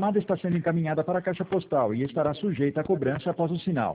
chamada está sendo encaminhada para a caixa postal e estará sujeita a cobrança após o sinal.